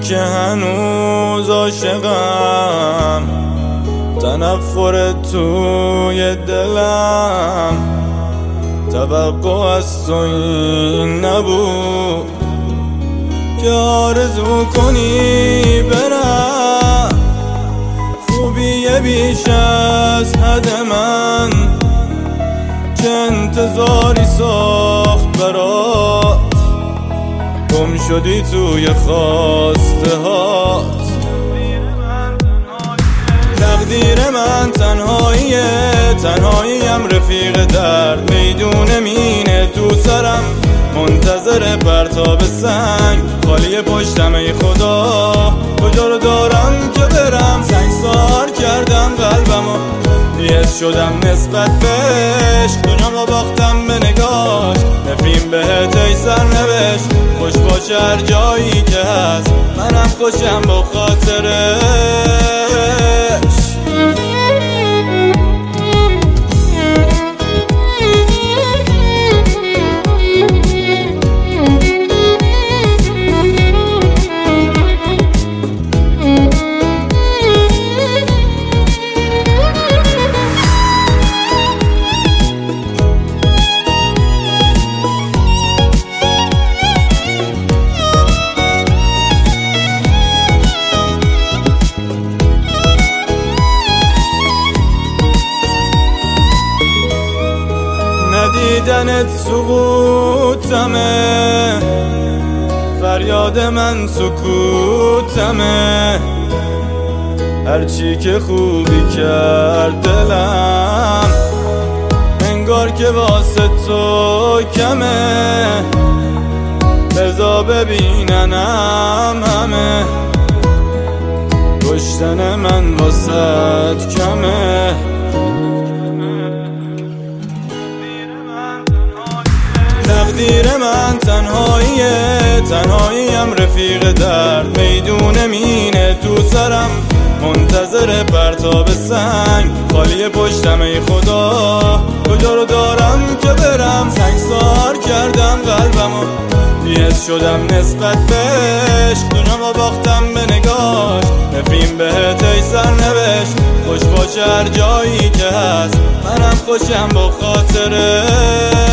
که هنوز عاشقم، تنفر توی دلم، توقع از تو این نبود که آرزو کنی برم. خوبی بیش از حد من چه انتظاری ساخت برات، گم شدی توی خواسته هات. تقدیر من تنهاییه، تنهاییم رفیق درد، میدون مینه تو سرم منتظر پرتاب سنگ. خالی پشتم ای خدا، کجا رو دارم که برم؟ سنگسار کردم قلبمو، بی‌حس شدم نسبت بهش. دنیامو باختم به نگاش، نفرین بهت ای سرنوشت. خوش باشه هر جایی که هست، منم خوشم با خاطرش. ندیدنت سقوطمه، فریاد من سکوتمه. هرچی که خوبی کرد دلم، انگار که واسه تو کمه. بذار ببیننم همه، کشتن من واسه کمه. تقدیر من تنهاییه، تنهاییم رفیق درد، میدون مینه تو سرم منتظر پرتاب سنگ. خالی پشتم ای خدا، کجا رو دارم که برم؟ سنگسار کردم قلبمو، بی‌حس شدم نسبت بهش. دنیامو باختم به نگاش، نفرین بهت ای سرنوشت. خوش باشه هر جایی که هست، منم خوشم با خاطرش.